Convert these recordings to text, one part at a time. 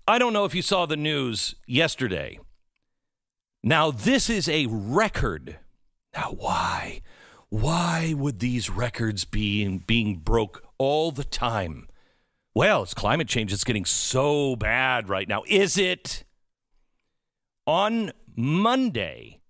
I don't know if you saw the news yesterday. Now, this is a record. Now, why? Why would these records be being broke all the time? Well, it's climate change. It's getting so bad right now. Is it? On Monday,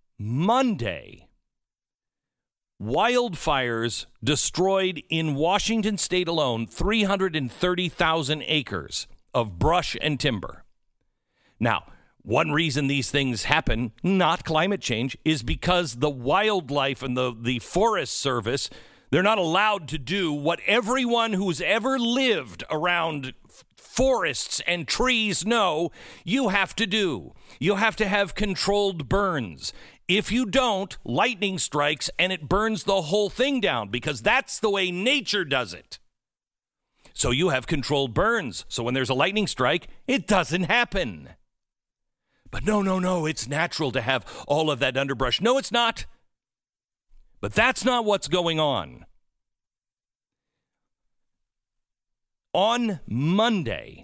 wildfires destroyed in Washington state alone 330,000 acres of brush and timber. Now, one reason these things happen, not climate change, is because the wildlife and the Forest Service, they're not allowed to do what everyone who's ever lived around forests and trees know you have to do. You have to have controlled burns. If you don't, lightning strikes and it burns the whole thing down because that's the way nature does it. So you have controlled burns. So when there's a lightning strike, it doesn't happen. But no, it's natural to have all of that underbrush. No, it's not. But that's not what's going on. On Monday,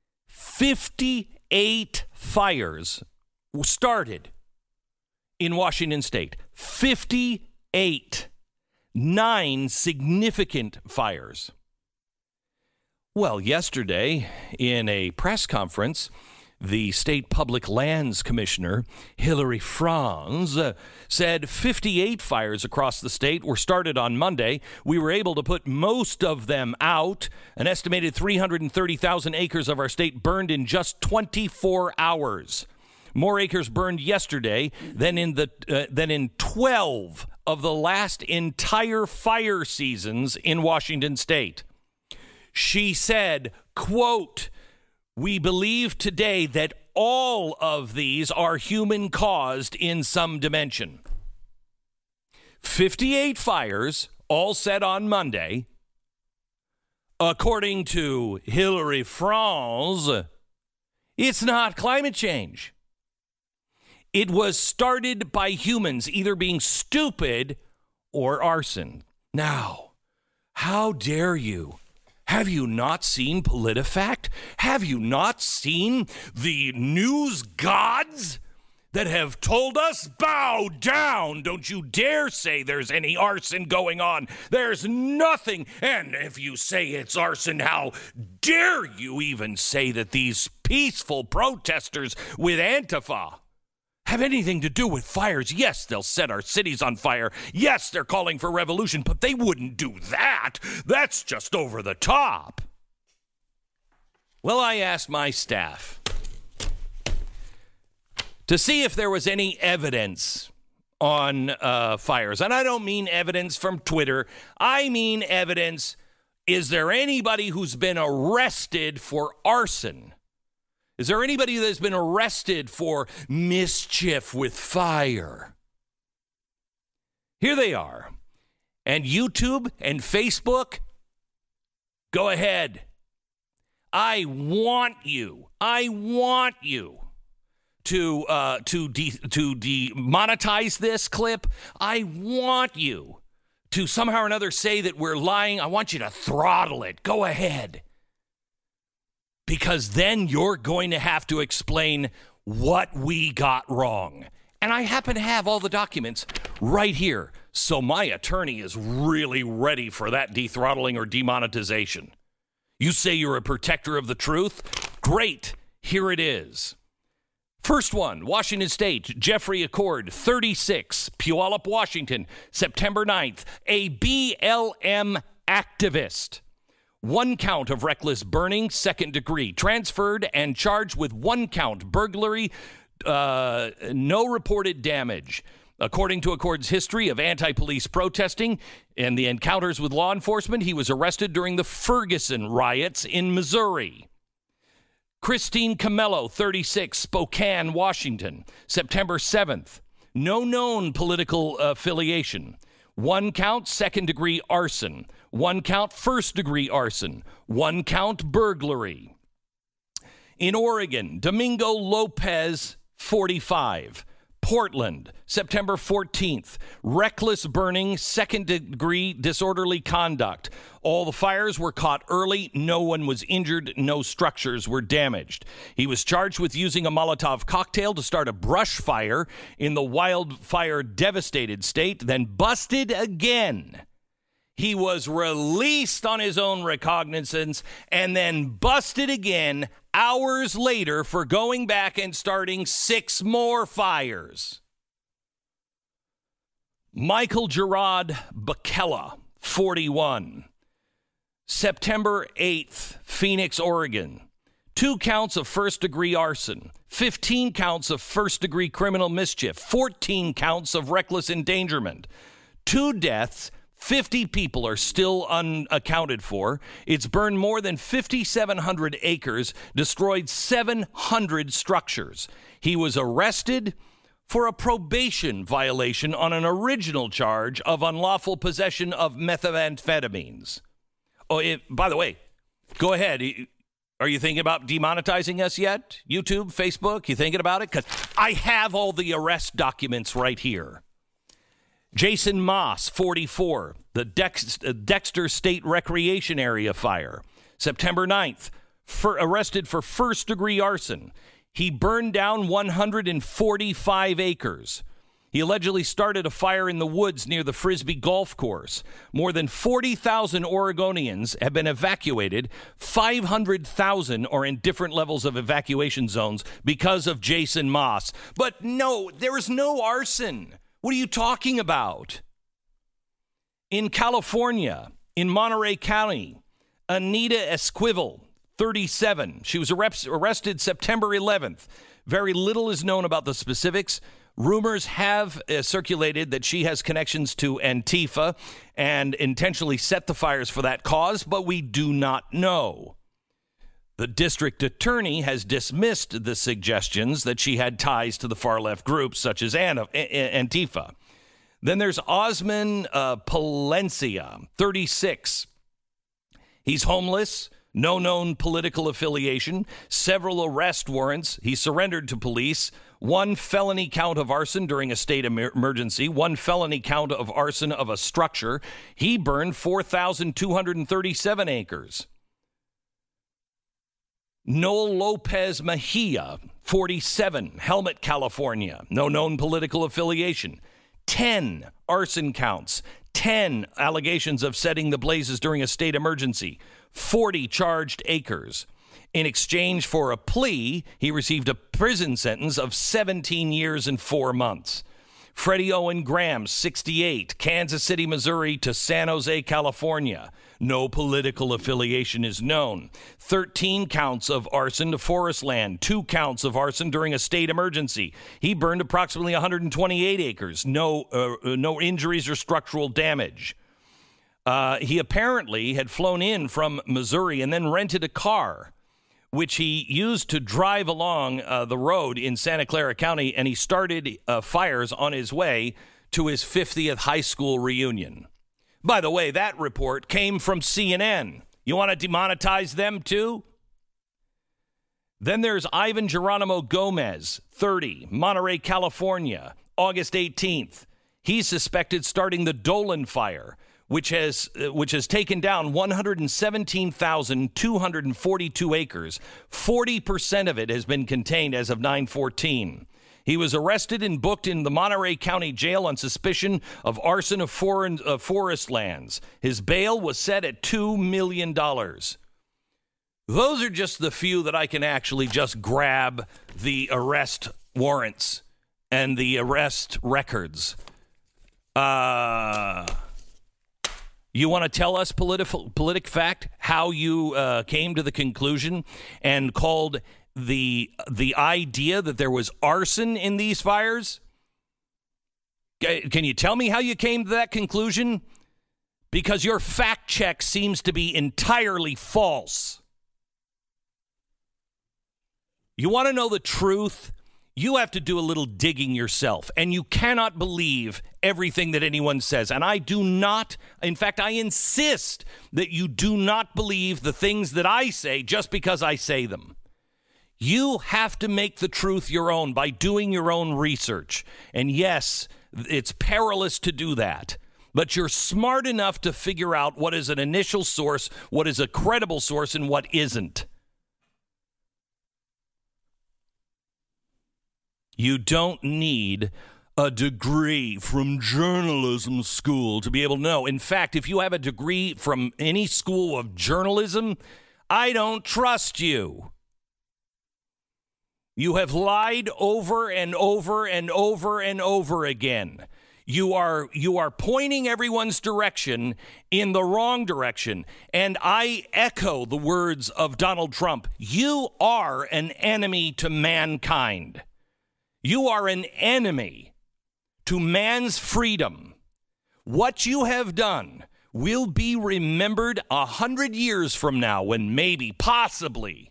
58 fires started in Washington state. 58. 9 significant fires. Well, yesterday, in a press conference, the state public lands commissioner, Hilary Franz, said 58 fires across the state were started on Monday. We were able to put most of them out. An estimated 330,000 acres of our state burned in just 24 hours. More acres burned yesterday than in 12 of the last entire fire seasons in Washington state. She said, quote, "We believe today that all of these are human-caused in some dimension." 58 fires, all set on Monday. According to Hilary Franz, it's not climate change. It was started by humans either being stupid or arson. Now, how dare you? Have you not seen PolitiFact? Have you not seen the news gods that have told us, bow down, don't you dare say there's any arson going on. There's nothing. And if you say it's arson, how dare you even say that these peaceful protesters with Antifa have anything to do with fires? Yes, they'll set our cities on fire. Yes, they're calling for revolution, but they wouldn't do that. That's just over the top. Well, I asked my staff to see if there was any evidence on fires. And I don't mean evidence from Twitter. I mean evidence. Is there anybody who's been arrested for arson? Is there anybody that's been arrested for mischief with fire? Here they are. And YouTube and Facebook, go ahead. I want you to demonetize this clip. I want you to somehow or another say that we're lying. I want you to throttle it. Go ahead. Because then you're going to have to explain what we got wrong. And I happen to have all the documents right here. So my attorney is really ready for that dethrottling or demonetization. You say you're a protector of the truth? Great. Here it is. First one, Washington State, Jeffrey Accord, 36, Puyallup, Washington, September 9th. A BLM activist. 1 count of reckless burning, 2nd degree. Transferred and charged with 1 count burglary, no reported damage. According to Accord's history of anti-police protesting and the encounters with law enforcement, he was arrested during the Ferguson riots in Missouri. Christine Camello, 36, Spokane, Washington, September 7th. No known political affiliation. 1 count, 2nd degree arson. 1 count, 1st degree arson. 1 count, burglary. In Oregon, Domingo Lopez, 45, Portland, September 14th, reckless burning, second-degree disorderly conduct. All the fires were caught early. No one was injured. No structures were damaged. He was charged with using a Molotov cocktail to start a brush fire in the wildfire-devastated state, then busted again. He was released on his own recognizance and then busted again hours later for going back and starting 6 more fires. Michael Gerard Bakella, 41. September 8th, Phoenix, Oregon. 2 counts of first-degree arson, 15 counts of first-degree criminal mischief, 14 counts of reckless endangerment, 2 deaths. 50 people are still unaccounted for. It's burned more than 5,700 acres, destroyed 700 structures. He was arrested for a probation violation on an original charge of unlawful possession of methamphetamines. Oh, by the way, go ahead. Are you thinking about demonetizing us yet? YouTube, Facebook, you thinking about it? 'Cause I have all the arrest documents right here. Jason Moss, 44, the Dexter State Recreation Area fire. September 9th, arrested for first-degree arson. He burned down 145 acres. He allegedly started a fire in the woods near the Frisbee Golf Course. More than 40,000 Oregonians have been evacuated. 500,000 are in different levels of evacuation zones because of Jason Moss. But no, there is no arson. What are you talking about? In California, in Monterey County, Anita Esquivel, 37. She was arrested September 11th. Very little is known about the specifics. Rumors have circulated that she has connections to Antifa and intentionally set the fires for that cause, but we do not know. The district attorney has dismissed the suggestions that she had ties to the far-left groups such as Antifa. Then there's Osman Palencia, 36. He's homeless, no known political affiliation, several arrest warrants. He surrendered to police. 1 felony count of arson during a state emergency, 1 felony count of arson of a structure. He burned 4,237 acres. Noel Lopez Mejia, 47, Helmet, California. No known political affiliation. 10 arson counts. 10 allegations of setting the blazes during a state emergency. 40 charged acres. In exchange for a plea, he received a prison sentence of 17 years and 4 months. Freddie Owen Graham, 68, Kansas City, Missouri to San Jose, California. No political affiliation is known. 13 counts of arson to forest land. 2 counts of arson during a state emergency. He burned approximately 128 acres. No injuries or structural damage. He apparently had flown in from Missouri and then rented a car, which he used to drive along the road in Santa Clara County, and he started fires on his way to his 50th high school reunion. By the way, that report came from CNN. You want to demonetize them too? Then there's Ivan Geronimo Gomez, 30, Monterey, California, August 18th. He's suspected starting the Dolan fire, which has taken down 117,242 acres. 40% of it has been contained as of 9/14. He was arrested and booked in the Monterey County Jail on suspicion of arson of forest lands. His bail was set at $2 million. Those are just the few that I can actually just grab the arrest warrants and the arrest records. You want to tell us, PolitiFact, how you came to the conclusion and called the idea that there was arson in these fires? Can you tell me how you came to that conclusion? Because your fact check seems to be entirely false. You want to know the truth? You have to do a little digging yourself, and you cannot believe everything that anyone says. And I do not, in fact, I insist that you do not believe the things that I say just because I say them. You have to make the truth your own by doing your own research. And yes, it's perilous to do that. But you're smart enough to figure out what is an initial source, what is a credible source, and what isn't. You don't need a degree from journalism school to be able to know. In fact, if you have a degree from any school of journalism, I don't trust you. You have lied over and over and over and over again. You are pointing everyone's direction in the wrong direction. And I echo the words of Donald Trump. You are an enemy to mankind. You are an enemy to man's freedom. What you have done will be remembered 100 years from now when maybe, possibly,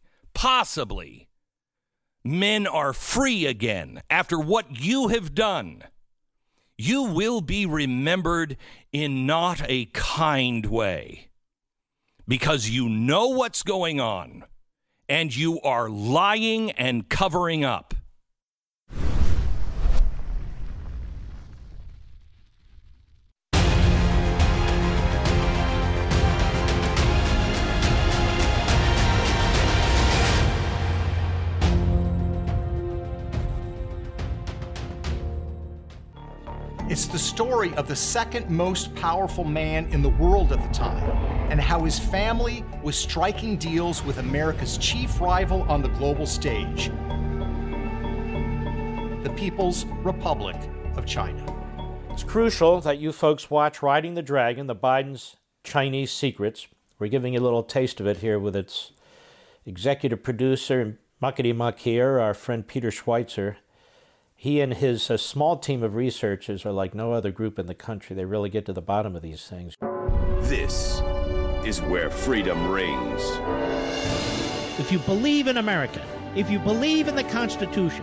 men are free again after what you have done. You will be remembered in not a kind way because you know what's going on and you are lying and covering up. It's the story of the second most powerful man in the world at the time and how his family was striking deals with America's chief rival on the global stage, the People's Republic of China. It's crucial that you folks watch Riding the Dragon, the Biden's Chinese Secrets. We're giving you a little taste of it here with its executive producer, Muckety Muck here, our friend Peter Schweitzer. He and his small team of researchers are like no other group in the country. They really get to the bottom of these things. This is where freedom rings. If you believe in America, if you believe in the Constitution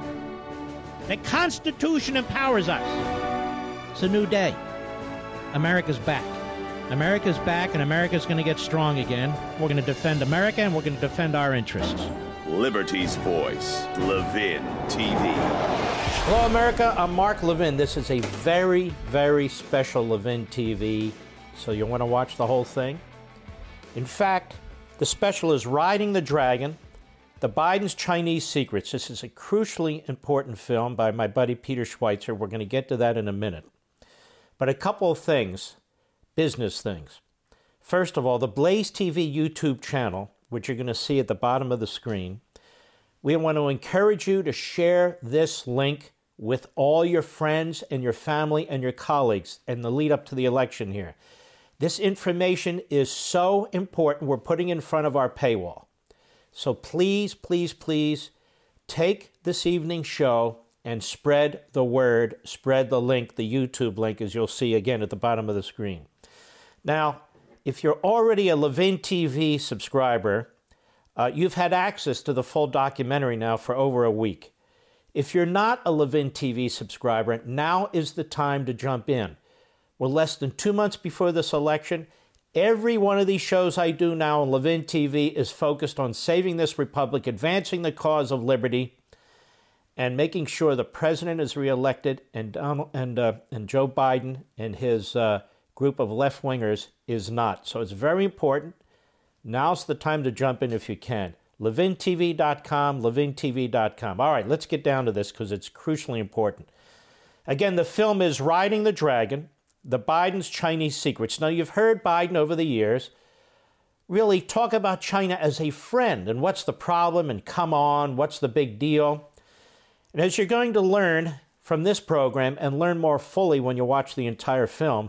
empowers us. It's a new day. America's back. America's back, and America's going to get strong again. We're going to defend America, and we're going to defend our interests. Liberty's voice, Levin TV. Hello, America. I'm Mark Levin. This is a very, very special Levin TV, so you'll want to watch the whole thing. In fact, the special is Riding the Dragon, the Biden's Chinese Secrets. This is a crucially important film by my buddy Peter Schweitzer. We're going to get to that in a minute. But a couple of things, business things. First of all, the Blaze TV YouTube channel, which you're going to see at the bottom of the screen, we want to encourage you to share this link with all your friends and your family and your colleagues in the lead up to the election here. This information is so important. We're putting in front of our paywall. So please, please, please take this evening's show and spread the word, spread the link, the YouTube link, as you'll see again at the bottom of the screen. Now, if you're already a Levin TV subscriber, you've had access to the full documentary now for over a week. If you're not a Levin TV subscriber, now is the time to jump in. We're less than 2 months before this election. Every one of these shows I do now on Levin TV is focused on saving this republic, advancing the cause of liberty, and making sure the president is reelected and Joe Biden and his group of left-wingers is not. So it's very important. Now's the time to jump in if you can. LevinTV.com, LevinTV.com. All right, let's get down to this because it's crucially important. Again, the film is Riding the Dragon, the Biden's Chinese Secrets. Now, you've heard Biden over the years really talk about China as a friend and what's the problem and come on, what's the big deal. And as you're going to learn from this program and learn more fully when you watch the entire film,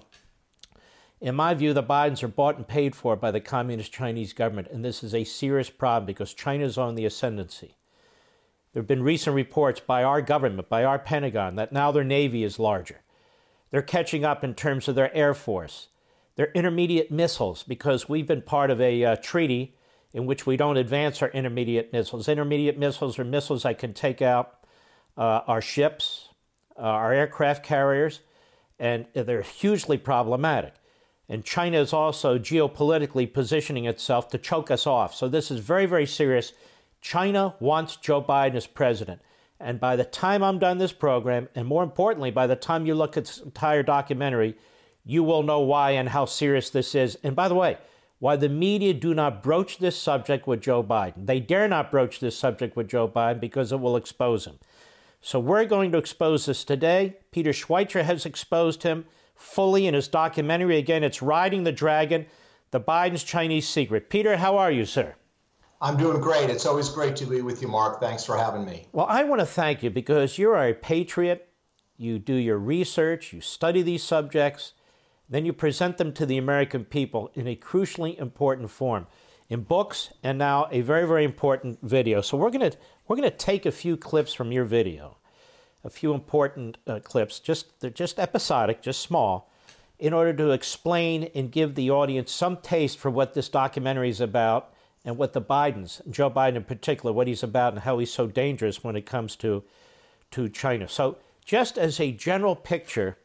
in my view, the Bidens are bought and paid for by the Communist Chinese government, and this is a serious problem because China is on the ascendancy. There have been recent reports by our government, by our Pentagon, that now their Navy is larger. They're catching up in terms of their Air Force, their intermediate missiles, because we've been part of a treaty in which we don't advance our intermediate missiles. Intermediate missiles are missiles that can take out our ships, our aircraft carriers, and they're hugely problematic. And China is also geopolitically positioning itself to choke us off. So this is very, very serious. China wants Joe Biden as president. And by the time I'm done this program, and more importantly, by the time you look at this entire documentary, you will know why and how serious this is. And by the way, why the media do not broach this subject with Joe Biden. They dare not broach this subject with Joe Biden because it will expose him. So we're going to expose this today. Peter Schweizer has exposed him fully in his documentary. Again, it's Riding the Dragon, the Biden's Chinese Secret. Peter, how are you, sir? I'm doing great. It's always great to be with you, Mark. Thanks for having me. Well, I want to thank you because you are a patriot. You do your research, you study these subjects, then you present them to the American people in a crucially important form, in books and now a very, very important video. So we're going to take a few clips from your video, a few important clips. They're just episodic, just small, in order to explain and give the audience some taste for what this documentary is about and what the Bidens, Joe Biden in particular, what he's about and how he's so dangerous when it comes to China. So just as a general picture,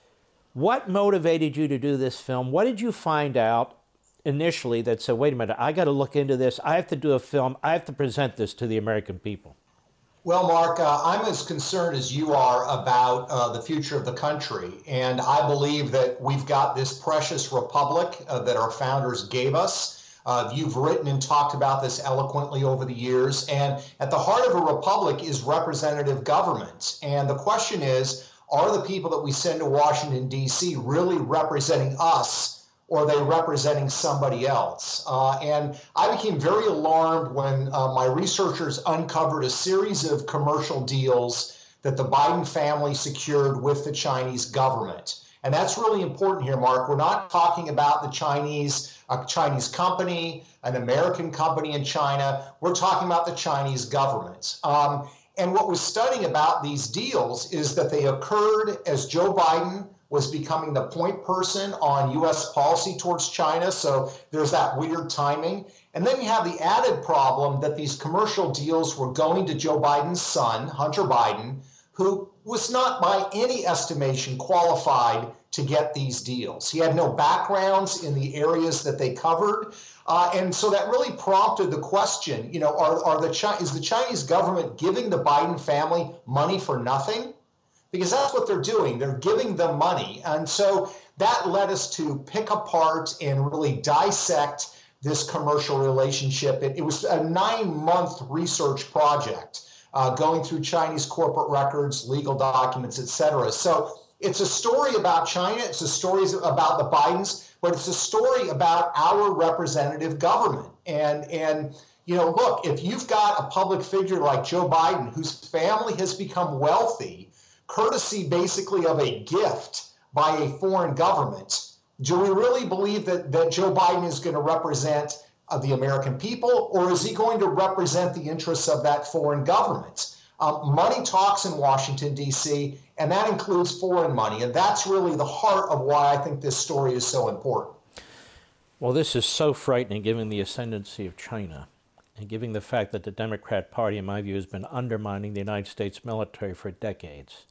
what motivated you to do this film? What did you find out initially that said, wait a minute, I got to look into this. I have to do a film. I have to present this to the American people. Well, Mark, I'm as concerned as you are about the future of the country. And I believe that we've got this precious republic that our founders gave us. You've written and talked about this eloquently over the years. And at the heart of a republic is representative government. And the question is, are the people that we send to Washington, D.C. really representing us, or are they representing somebody else? And I became very alarmed when my researchers uncovered a series of commercial deals that the Biden family secured with the Chinese government. And that's really important here, Mark. We're not talking about the Chinese, a Chinese company, an American company in China. We're talking about the Chinese government. And what was stunning about these deals is that they occurred as Joe Biden was becoming the point person on U.S. policy towards China. So there's that weird timing. And then you have the added problem that these commercial deals were going to Joe Biden's son, Hunter Biden, who was not by any estimation qualified to get these deals. He had no backgrounds in the areas that they covered. And so that really prompted the question, you know, is the Chinese government giving the Biden family money for nothing? Because that's what they're doing. They're giving them money. And so that led us to pick apart and really dissect this commercial relationship. It was a 9-month research project. Going through Chinese corporate records, legal documents, et cetera. So it's a story about China. It's a story about the Bidens, but it's a story about our representative government. And you know, look, if you've got a public figure like Joe Biden, whose family has become wealthy, courtesy basically of a gift by a foreign government, do we really believe that Joe Biden is going to represent the American people, or is he going to represent the interests of that foreign government? Money talks in Washington, D.C., and that includes foreign money. And that's really the heart of why I think this story is so important. Well, this is so frightening given the ascendancy of China and given the fact that the Democrat Party, in my view, has been undermining the United States military for decades.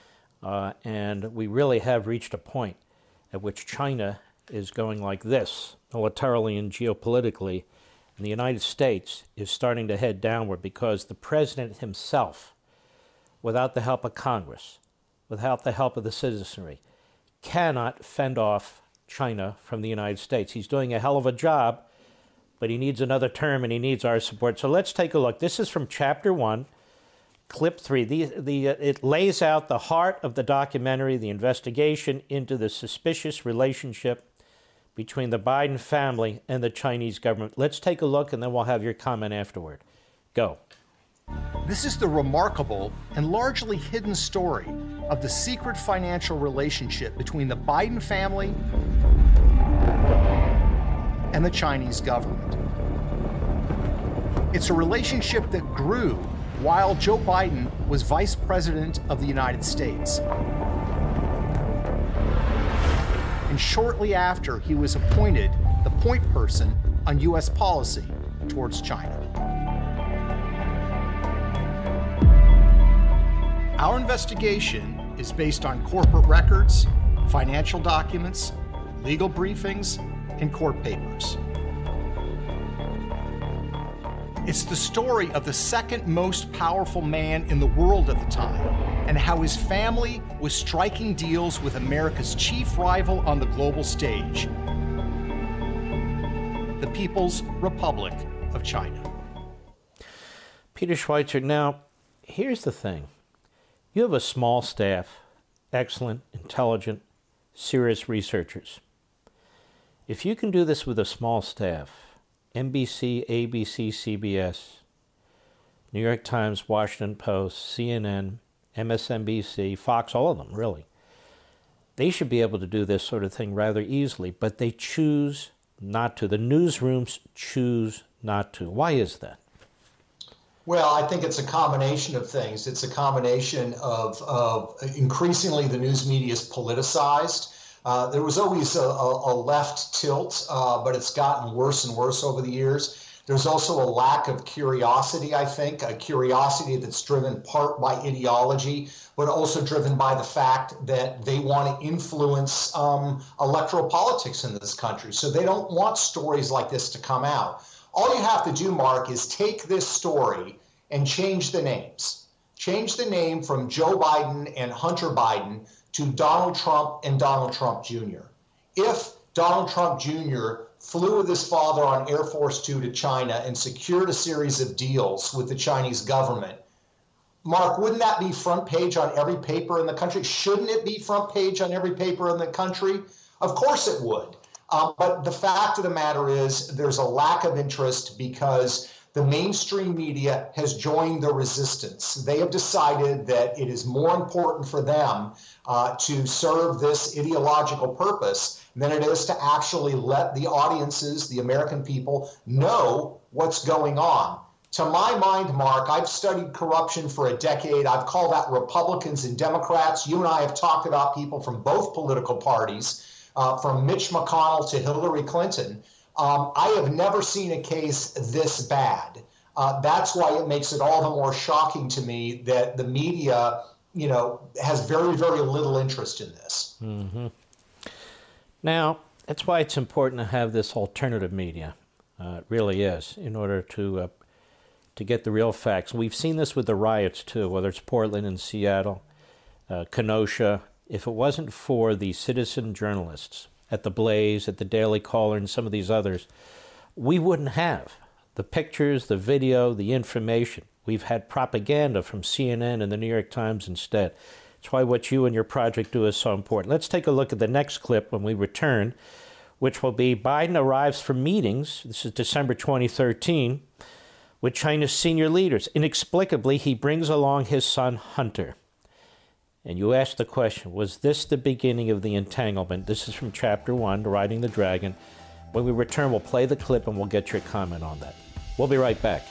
And we really have reached a point at which China is going like this, militarily and geopolitically, and the United States is starting to head downward because the president himself, without the help of Congress, without the help of the citizenry, cannot fend off China from the United States. He's doing a hell of a job, but he needs another term and he needs our support. So let's take a look. This is from Chapter 1, Clip 3. It lays out the heart of the documentary, the investigation into the suspicious relationship between the Biden family and the Chinese government. Let's take a look, and then we'll have your comment afterward. Go. This is the remarkable and largely hidden story of the secret financial relationship between the Biden family and the Chinese government. It's a relationship that grew while Joe Biden was Vice President of the United States. And shortly after he was appointed the point person on U.S. policy towards China. Our investigation is based on corporate records, financial documents, legal briefings, and court papers. It's the story of the second most powerful man in the world at the time and how his family was striking deals with America's chief rival on the global stage, the People's Republic of China. Peter Schweizer, now, here's the thing. You have a small staff, excellent, intelligent, serious researchers. If you can do this with a small staff, NBC, ABC, CBS, New York Times, Washington Post, CNN, MSNBC, Fox, all of them, really, they should be able to do this sort of thing rather easily, but they choose not to. The newsrooms choose not to. Why is that? Well, I think it's a combination of things. It's a combination of increasingly the news media is politicized. There was always a left tilt, but it's gotten worse and worse over the years. There's also a lack of curiosity, I think, a curiosity that's driven part by ideology, but also driven by the fact that they want to influence electoral politics in this country. So they don't want stories like this to come out. All you have to do, Mark, is take this story and change the names. Change the name from Joe Biden and Hunter Biden to Donald Trump and Donald Trump Jr. If Donald Trump Jr. flew with his father on Air Force Two to China and secured a series of deals with the Chinese government, Mark, wouldn't that be front page on every paper in the country? Shouldn't it be front page on every paper in the country? Of course it would. But the fact of the matter is there's a lack of interest because the mainstream media has joined the resistance. They have decided that it is more important for them to serve this ideological purpose than it is to actually let the audiences, the American people, know what's going on. To my mind, Mark, I've studied corruption for a decade. I've called out Republicans and Democrats. You and I have talked about people from both political parties, from Mitch McConnell to Hillary Clinton. I have never seen a case this bad. That's why it makes it all the more shocking to me that the media, has very, very little interest in this. Mm-hmm. Now, that's why it's important to have this alternative media. It really is, in order to get the real facts. We've seen this with the riots, too, whether it's Portland and Seattle, Kenosha. If it wasn't for the citizen journalists at The Blaze, at the Daily Caller, and some of these others, we wouldn't have the pictures, the video, the information. We've had propaganda from CNN and the New York Times instead. That's why what you and your project do is so important. Let's take a look at the next clip when we return, which will be Biden arrives for meetings, this is December 2013, with China's senior leaders. Inexplicably, he brings along his son, Hunter. And you ask the question, was this the beginning of the entanglement? This is from Chapter 1, Riding the Dragon. When we return, we'll play the clip and we'll get your comment on that. We'll be right back.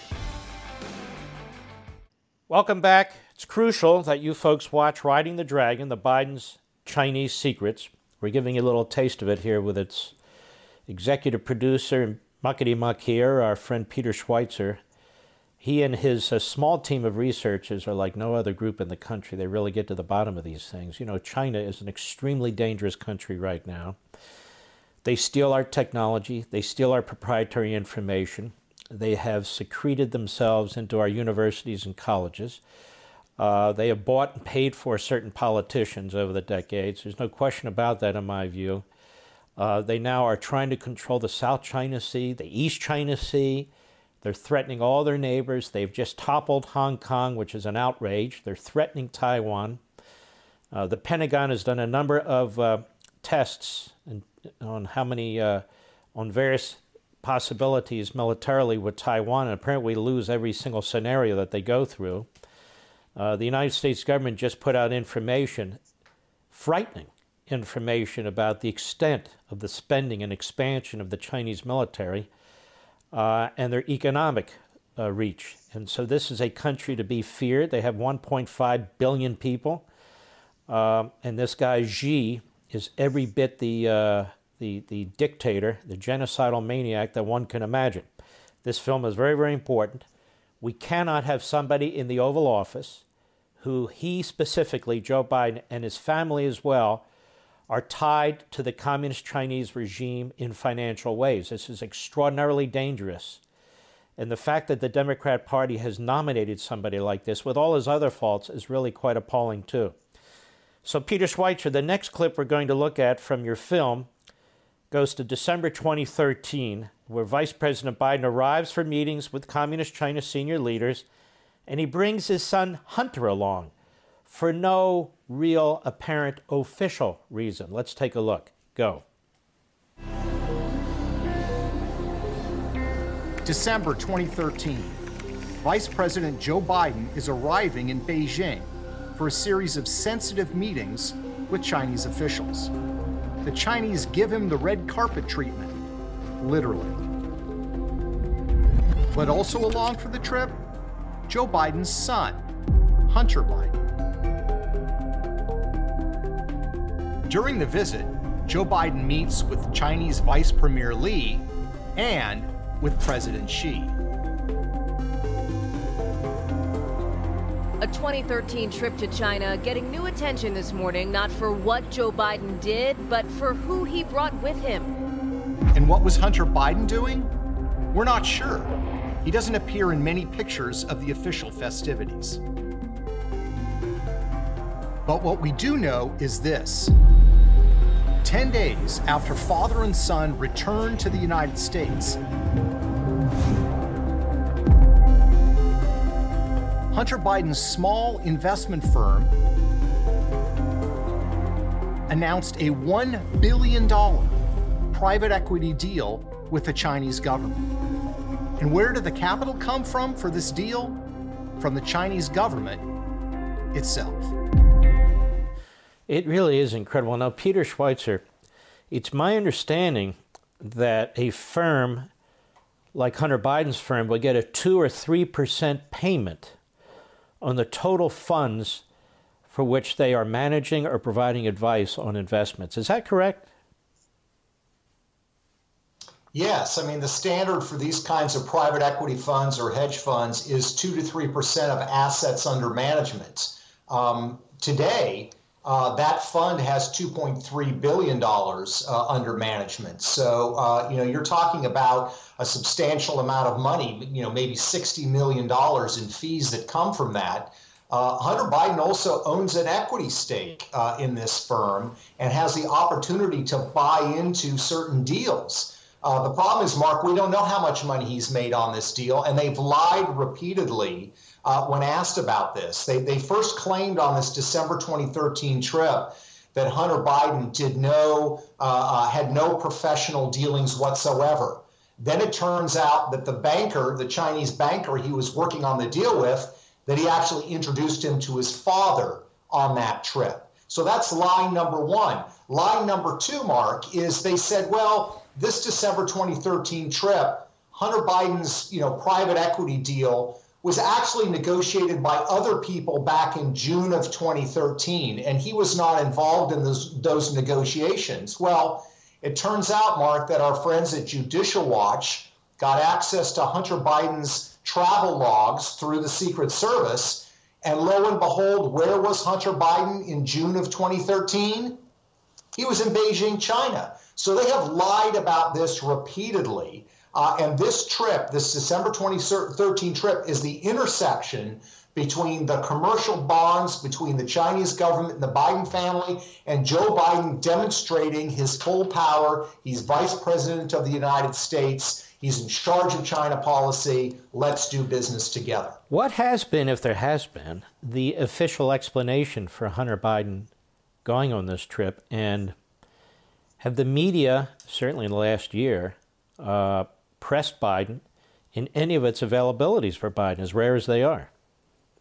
Welcome back. It's crucial that you folks watch Riding the Dragon, the Biden's Chinese Secrets. We're giving you a little taste of it here with its executive producer and muckety-muck here, our friend Peter Schweizer. He and his small team of researchers are like no other group in the country. They really get to the bottom of these things. China is an extremely dangerous country right now. They steal our technology. They steal our proprietary information. They have secreted themselves into our universities and colleges. They have bought and paid for certain politicians over the decades. There's no question about that in my view. They now are trying to control the South China Sea, the East China Sea. They're threatening all their neighbors. They've just toppled Hong Kong, which is an outrage. They're threatening Taiwan. The Pentagon has done a number of tests on how many, on various possibilities militarily with Taiwan, and apparently lose every single scenario that they go through. The United States government just put out information, frightening information about the extent of the spending and expansion of the Chinese military and their economic reach. And so this is a country to be feared. They have 1.5 billion people. And this guy Xi is every bit the dictator, the genocidal maniac that one can imagine. This film is very, very important. We cannot have somebody in the Oval Office who he specifically, Joe Biden, and his family as well, are tied to the Communist Chinese regime in financial ways. This is extraordinarily dangerous. And the fact that the Democrat Party has nominated somebody like this, with all his other faults, is really quite appalling too. So Peter Schweizer, the next clip we're going to look at from your film goes to December 2013, where Vice President Biden arrives for meetings with Communist China senior leaders, and he brings his son Hunter along for no real apparent official reason. Let's take a look. Go. December 2013. Vice President Joe Biden is arriving in Beijing for a series of sensitive meetings with Chinese officials. The Chinese give him the red carpet treatment, literally. But also along for the trip, Joe Biden's son, Hunter Biden. During the visit, Joe Biden meets with Chinese Vice Premier Li and with President Xi. A 2013 trip to China getting new attention this morning, not for what Joe Biden did, but for who he brought with him. And what was Hunter Biden doing? We're not sure. He doesn't appear in many pictures of the official festivities. But what we do know is this. 10 days after father and son returned to the United States, Hunter Biden's small investment firm announced a $1 billion private equity deal with the Chinese government. And where did the capital come from for this deal? From the Chinese government itself. It really is incredible. Now, Peter Schweizer, it's my understanding that a firm like Hunter Biden's firm will get a 2 or 3% payment on the total funds for which they are managing or providing advice on investments. Is that correct? Yes. I mean, the standard for these kinds of private equity funds or hedge funds is 2 to 3% of assets under management. Today, that fund has $2.3 billion under management. So, you're talking about a substantial amount of money, maybe $60 million in fees that come from that. Hunter Biden also owns an equity stake in this firm and has the opportunity to buy into certain deals. The problem is, Mark, we don't know how much money he's made on this deal, and they've lied repeatedly when asked about this. They first claimed on this December 2013 trip that Hunter Biden had no professional dealings whatsoever. Then it turns out that the Chinese banker he was working on the deal with, that he actually introduced him to his father on that trip. So that's lie number one. Lie number two, Mark, is they said, well, this December 2013 trip, Hunter Biden's private equity deal was actually negotiated by other people back in June of 2013, and he was not involved in those negotiations. Well, it turns out, Mark, that our friends at Judicial Watch got access to Hunter Biden's travel logs through the Secret Service, and lo and behold, where was Hunter Biden in June of 2013? He was in Beijing, China. So they have lied about this repeatedly. And this trip, this December 2013 trip, is the intersection between the commercial bonds between the Chinese government and the Biden family and Joe Biden demonstrating his full power. He's vice president of the United States. He's in charge of China policy. Let's do business together. What has been, if there has been, the official explanation for Hunter Biden going on this trip? And have the media, certainly in the last year, pressed Biden in any of its availabilities for Biden, as rare as they are?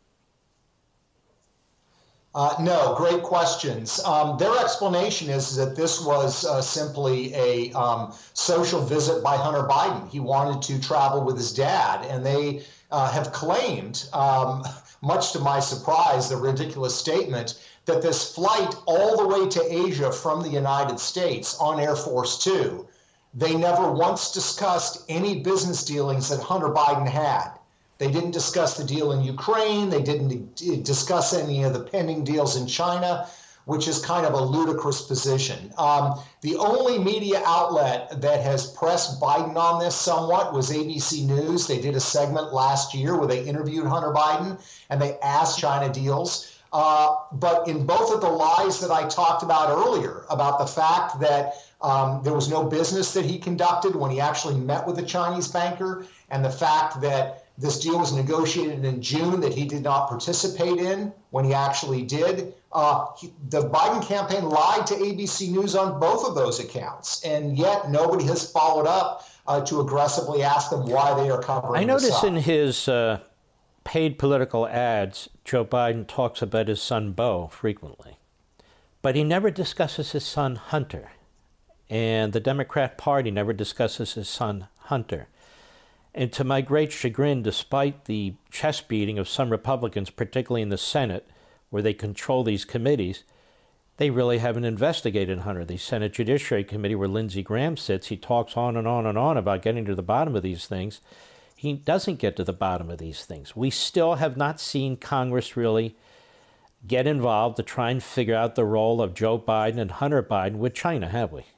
No, great questions. Their explanation is that this was simply a social visit by Hunter Biden. He wanted to travel with his dad, and they have claimed, much to my surprise, the ridiculous statement that this flight all the way to Asia from the United States on Air Force Two, they never once discussed any business dealings that Hunter Biden had. They didn't discuss the deal in Ukraine. They didn't discuss any of the pending deals in China. which is kind of a ludicrous position. The only media outlet that has pressed Biden on this somewhat was ABC News. They did a segment last year where they interviewed Hunter Biden and they asked China deals. But in both of the lies that I talked about earlier, about the fact that there was no business that he conducted when he actually met with a Chinese banker, and the fact that this deal was negotiated in June that he did not participate in when he actually did, the Biden campaign lied to ABC News on both of those accounts, and yet nobody has followed up to aggressively ask them why they are covering this up. I notice in his paid political ads, Joe Biden talks about his son Beau frequently, but he never discusses his son Hunter, and the Democrat Party never discusses his son Hunter. And to my great chagrin, despite the chest beating of some Republicans, particularly in the Senate, where they control these committees, they really haven't investigated Hunter. The Senate Judiciary Committee, where Lindsey Graham sits, he talks on and on and on about getting to the bottom of these things. He doesn't get to the bottom of these things. We still have not seen Congress really get involved to try and figure out the role of Joe Biden and Hunter Biden with China, have we?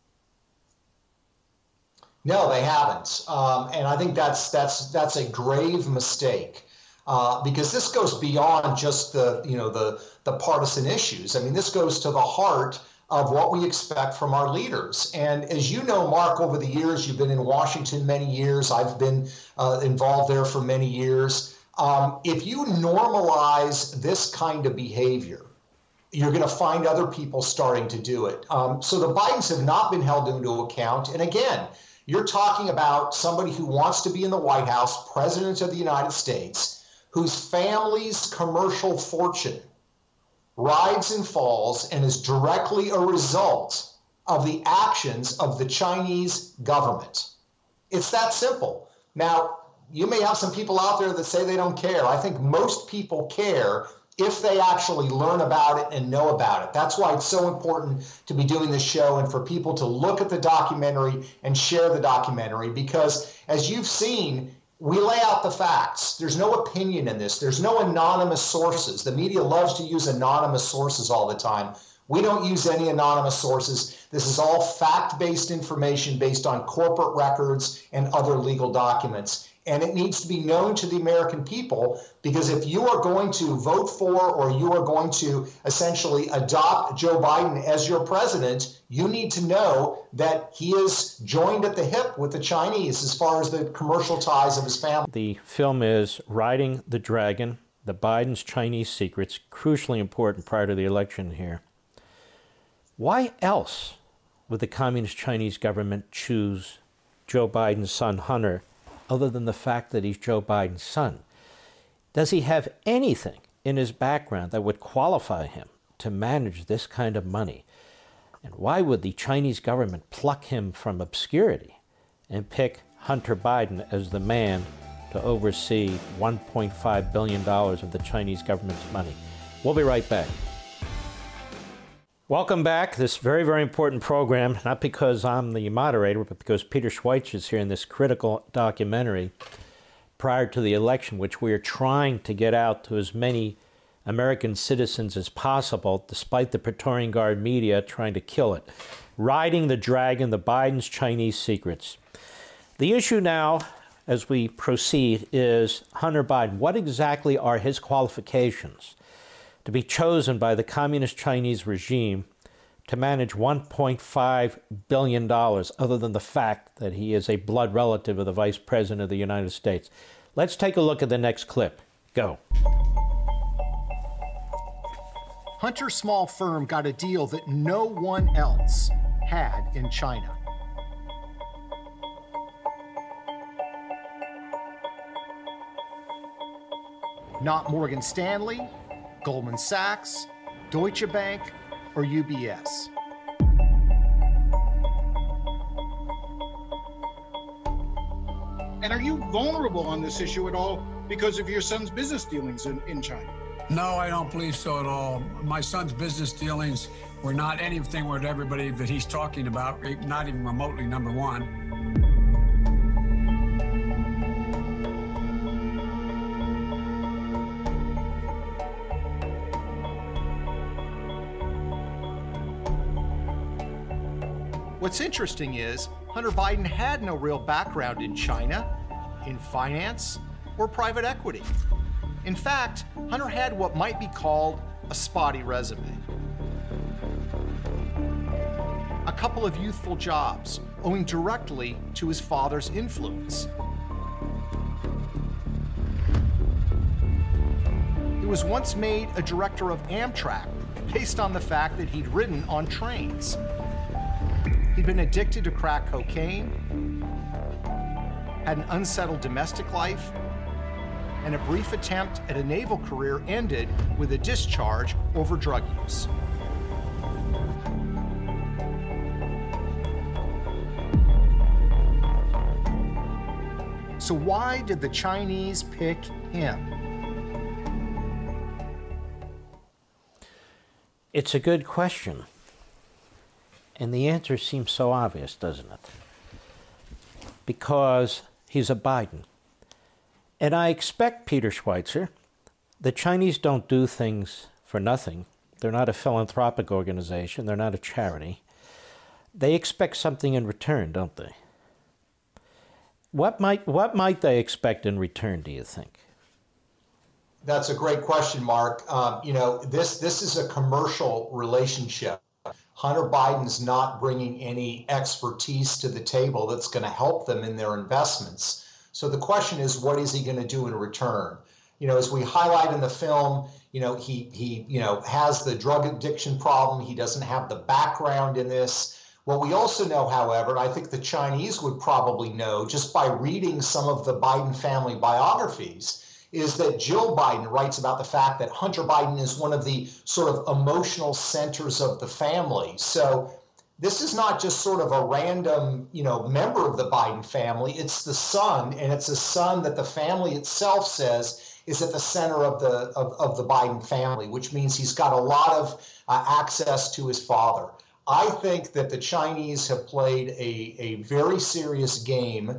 No, they haven't, and I think that's a grave mistake because this goes beyond just the partisan issues. I mean, this goes to the heart of what we expect from our leaders. And as you know, Mark, over the years, you've been in Washington many years. I've been involved there for many years. If you normalize this kind of behavior, you're going to find other people starting to do it. So the Bidens have not been held into account. And again, you're talking about somebody who wants to be in the White House, President of the United States, whose family's commercial fortune rides and falls and is directly a result of the actions of the Chinese government. It's that simple. Now, you may have some people out there that say they don't care. I think most people care if they actually learn about it and know about it. That's why it's so important to be doing this show and for people to look at the documentary and share the documentary, because as you've seen, we lay out the facts. There's no opinion in this. There's no anonymous sources. The media loves to use anonymous sources all the time. We don't use any anonymous sources. This is all fact-based information based on corporate records and other legal documents. And it needs to be known to the American people, because if you are going to vote for or you are going to essentially adopt Joe Biden as your president, you need to know that he is joined at the hip with the Chinese as far as the commercial ties of his family. The film is Riding the Dragon, the Biden's Chinese Secrets, crucially important prior to the election here. Why else would the Communist Chinese government choose Joe Biden's son Hunter, other than the fact that he's Joe Biden's son? Does he have anything in his background that would qualify him to manage this kind of money? And why would the Chinese government pluck him from obscurity and pick Hunter Biden as the man to oversee $1.5 billion of the Chinese government's money? We'll be right back. Welcome back. This very, very important program, not because I'm the moderator, but because Peter Schweitzer is here in this critical documentary prior to the election, which we are trying to get out to as many American citizens as possible, despite the Praetorian Guard media trying to kill it. Riding the Dragon, the Biden's Chinese Secrets. The issue now, as we proceed, is Hunter Biden. What exactly are his qualifications to be chosen by the Communist Chinese regime to manage $1.5 billion, other than the fact that he is a blood relative of the Vice President of the United States? Let's take a look at the next clip. Go. Hunter's small firm got a deal that no one else had in China. Not Morgan Stanley, Goldman Sachs, Deutsche Bank, or UBS. And are you vulnerable on this issue at all because of your son's business dealings in China? No, I don't believe so at all. My son's business dealings were not anything with everybody that he's talking about, not even remotely number one. What's interesting is Hunter Biden had no real background in China, in finance, or private equity. In fact, Hunter had what might be called a spotty resume. A couple of youthful jobs, owing directly to his father's influence. He was once made a director of Amtrak based on the fact that he'd ridden on trains. He'd been addicted to crack cocaine, had an unsettled domestic life, and a brief attempt at a naval career ended with a discharge over drug use. So why did the Chinese pick him? It's a good question. And the answer seems so obvious, doesn't it? Because he's a Biden. And I expect, Peter Schweizer, the Chinese don't do things for nothing. They're not a philanthropic organization. They're not a charity. They expect something in return, don't they? What might they expect in return, do you think? That's a great question, Mark. This is a commercial relationship. Hunter Biden's not bringing any expertise to the table that's going to help them in their investments. So the question is, what is he going to do in return? As we highlight in the film, he has the drug addiction problem. He doesn't have the background in this. What we also know, however, and I think the Chinese would probably know just by reading some of the Biden family biographies, is that Jill Biden writes about the fact that Hunter Biden is one of the sort of emotional centers of the family. So this is not just sort of a random, member of the Biden family. It's the son, and it's a son that the family itself says is at the center of the Biden family, which means he's got a lot of access to his father. I think that the Chinese have played a very serious game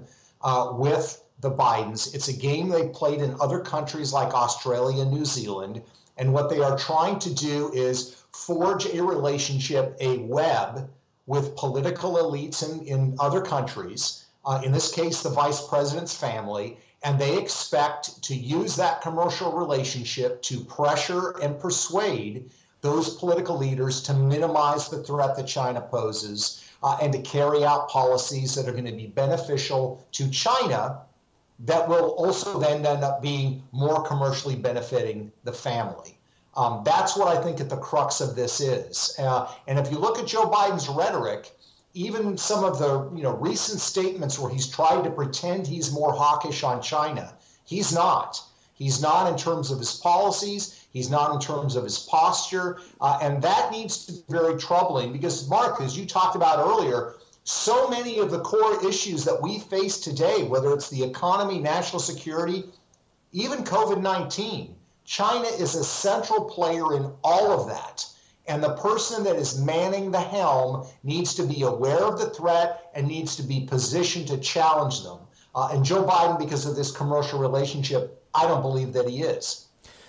with the Bidens. It's a game they played in other countries like Australia and New Zealand. And what they are trying to do is forge a relationship, a web, with political elites in other countries, in this case, the vice president's family, and they expect to use that commercial relationship to pressure and persuade those political leaders to minimize the threat that China poses and to carry out policies that are going to be beneficial to China that will also then end up being more commercially benefiting the family. That's what I think at the crux of this is. And if you look at Joe Biden's rhetoric, even some of the recent statements where he's tried to pretend he's more hawkish on China, he's not. He's not in terms of his policies. He's not in terms of his posture. And that needs to be very troubling because, Mark, as you talked about earlier, so many of the core issues that we face today, whether it's the economy, national security, even COVID-19, China is a central player in all of that. And the person that is manning the helm needs to be aware of the threat and needs to be positioned to challenge them. And Joe Biden, because of this commercial relationship, I don't believe that he is.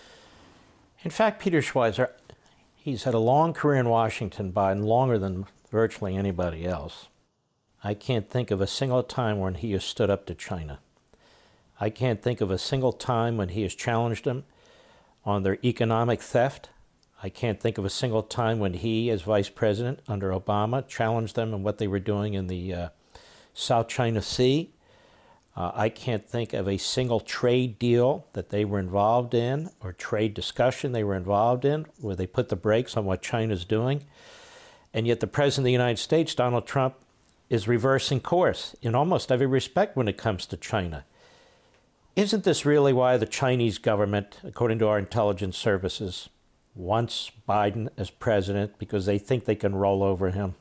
In fact, Peter Schweizer, he's had a long career in Washington, Biden, longer than virtually anybody else. I can't think of a single time when he has stood up to China. I can't think of a single time when he has challenged them on their economic theft. I can't think of a single time when he, as vice president under Obama, challenged them on what they were doing in the South China Sea. I can't think of a single trade deal that they were involved in or trade discussion they were involved in where they put the brakes on what China's doing. And yet the President of the United States, Donald Trump, is reversing course in almost every respect when it comes to China. Isn't this really why the Chinese government, according to our intelligence services, wants Biden as president, because they think they can roll over him?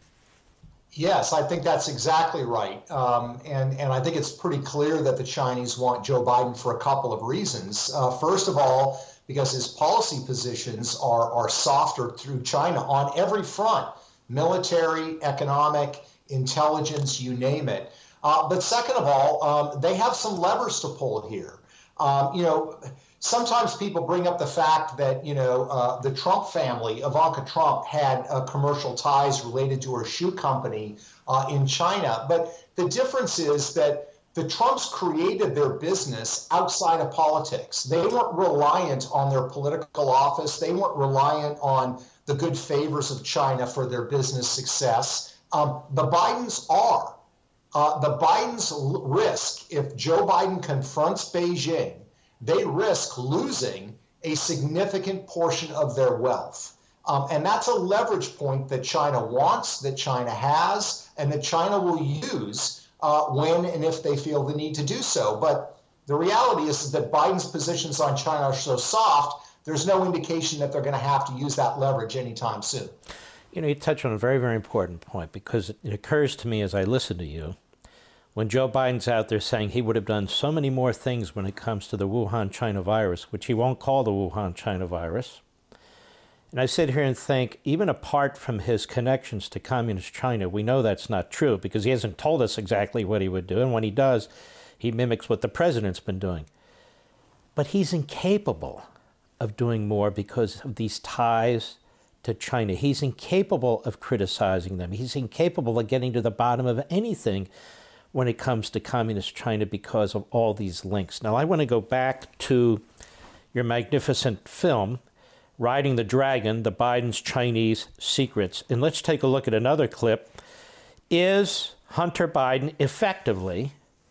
Yes, I think that's exactly right. And I think it's pretty clear that the Chinese want Joe Biden for a couple of reasons. First of all, because his policy positions are softer through China on every front, military, economic, intelligence, you name it. But second of all, they have some levers to pull here. sometimes people bring up the fact that, the Trump family, Ivanka Trump, had commercial ties related to her shoe company in China. But the difference is that the Trumps created their business outside of politics. They weren't reliant on their political office. They weren't reliant on the good favors of China for their business success. The Bidens are. The Bidens risk, if Joe Biden confronts Beijing, they risk losing a significant portion of their wealth. And that's a leverage point that China wants, that China has, and that China will use when and if they feel the need to do so. But the reality is that Biden's positions on China are so soft, there's no indication that they're going to have to use that leverage anytime soon. You touch on a very, very important point, because it occurs to me as I listen to you, when Joe Biden's out there saying he would have done so many more things when it comes to the Wuhan China virus, which he won't call the Wuhan China virus. And I sit here and think, even apart from his connections to communist China, we know that's not true, because he hasn't told us exactly what he would do. And when he does, he mimics what the president's been doing. But he's incapable of doing more because of these ties to China. He's incapable of criticizing them. He's incapable of getting to the bottom of anything when it comes to communist China because of all these links. Now, I want to go back to your magnificent film, Riding the Dragon, The Biden's Chinese Secrets. And let's take a look at another clip. Is Hunter Biden effectively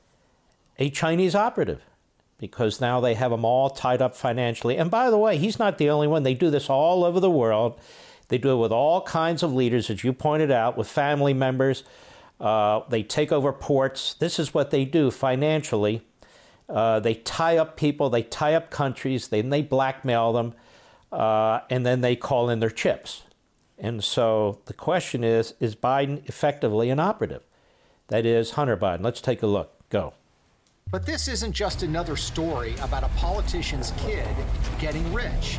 a Chinese operative? Because now they have him all tied up financially. And by the way, he's not the only one. They do this all over the world. They do it with all kinds of leaders, as you pointed out, with family members. They take over ports. This is what they do financially. They tie up people. They tie up countries. Then they blackmail them. And then they call in their chips. And so the question is Biden effectively an operative? That is Hunter Biden. Let's take a look. Go. But this isn't just another story about a politician's kid getting rich.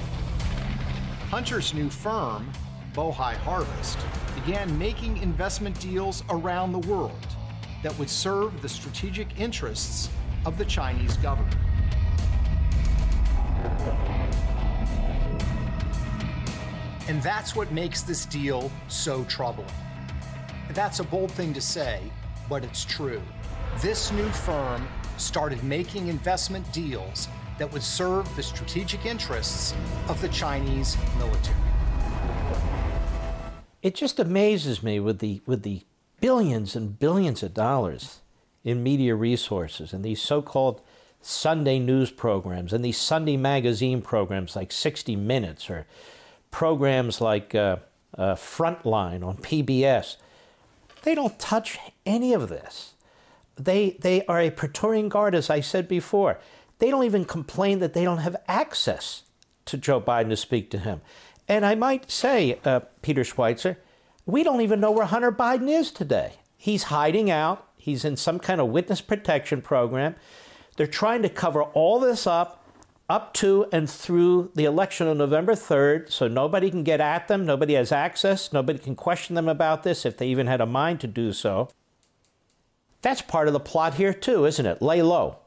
Hunter's new firm, Bohai Harvest, began making investment deals around the world that would serve the strategic interests of the Chinese government. And that's what makes this deal so troubling. That's a bold thing to say, but it's true. This new firm started making investment deals that would serve the strategic interests of the Chinese military. It just amazes me with the billions and billions of dollars in media resources and these so-called Sunday news programs and these Sunday magazine programs like 60 Minutes or programs like Frontline on PBS. They don't touch any of this. They are a Praetorian Guard, as I said before. They don't even complain that they don't have access to Joe Biden to speak to him. And I might say, Peter Schweizer, we don't even know where Hunter Biden is today. He's hiding out. He's in some kind of witness protection program. They're trying to cover all this up to and through the election on November 3rd, so nobody can get at them, nobody has access, nobody can question them about this if they even had a mind to do so. That's part of the plot here too, isn't it? Lay low.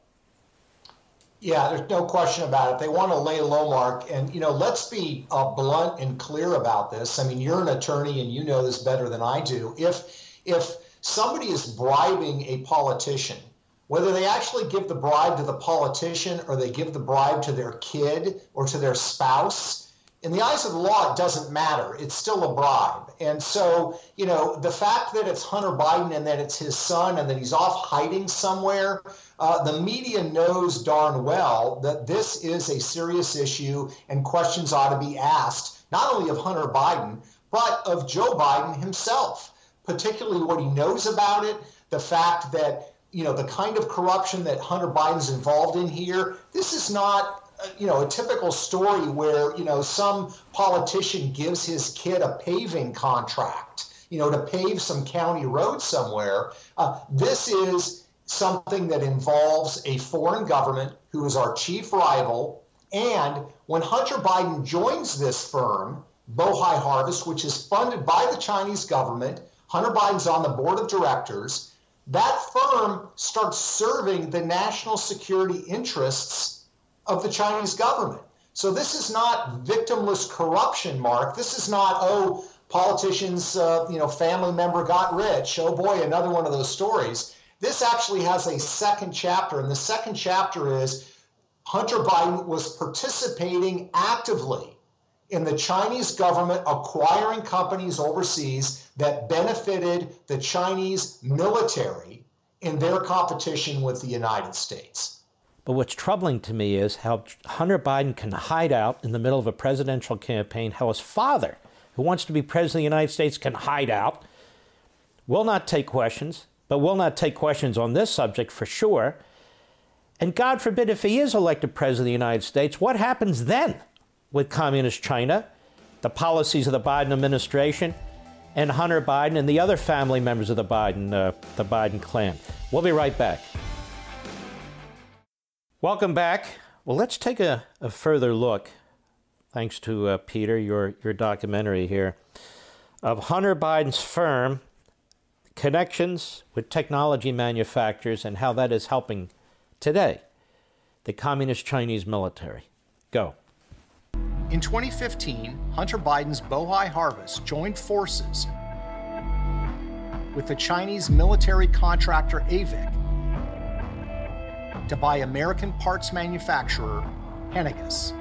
Yeah, there's no question about it. They want to lay low, Mark. And, let's be blunt and clear about this. I mean, you're an attorney and you know this better than I do. If somebody is bribing a politician, whether they actually give the bribe to the politician or they give the bribe to their kid or to their spouse, in the eyes of the law, it doesn't matter. It's still a bribe. And so, the fact that it's Hunter Biden and that it's his son and that he's off hiding somewhere, the media knows darn well that this is a serious issue and questions ought to be asked, not only of Hunter Biden, but of Joe Biden himself, particularly what he knows about it, the fact that the kind of corruption that Hunter Biden's involved in here, this is not, a typical story where, some politician gives his kid a paving contract, to pave some county road somewhere. This is something that involves a foreign government who is our chief rival. And when Hunter Biden joins this firm, Bohai Harvest, which is funded by the Chinese government, Hunter Biden's on the board of directors, that firm starts serving the national security interests of the Chinese government. So this is not victimless corruption, Mark. This is not, oh, politicians, family member got rich. Oh boy, another one of those stories. This actually has a second chapter, and the second chapter is Hunter Biden was participating actively in the Chinese government acquiring companies overseas that benefited the Chinese military in their competition with the United States. But what's troubling to me is how Hunter Biden can hide out in the middle of a presidential campaign, how his father, who wants to be president of the United States, can hide out, will not take questions, but will not take questions on this subject for sure. And God forbid if he is elected president of the United States, what happens then with communist China, the policies of the Biden administration, and Hunter Biden and the other family members of the Biden clan? We'll be right back. Welcome back. Well, let's take a further look, thanks to Peter, your documentary here, of Hunter Biden's firm, connections with technology manufacturers, and how that is helping today the communist Chinese military. Go. In 2015, Hunter Biden's Bohai Harvest joined forces with the Chinese military contractor AVIC to buy American parts manufacturer Henniges.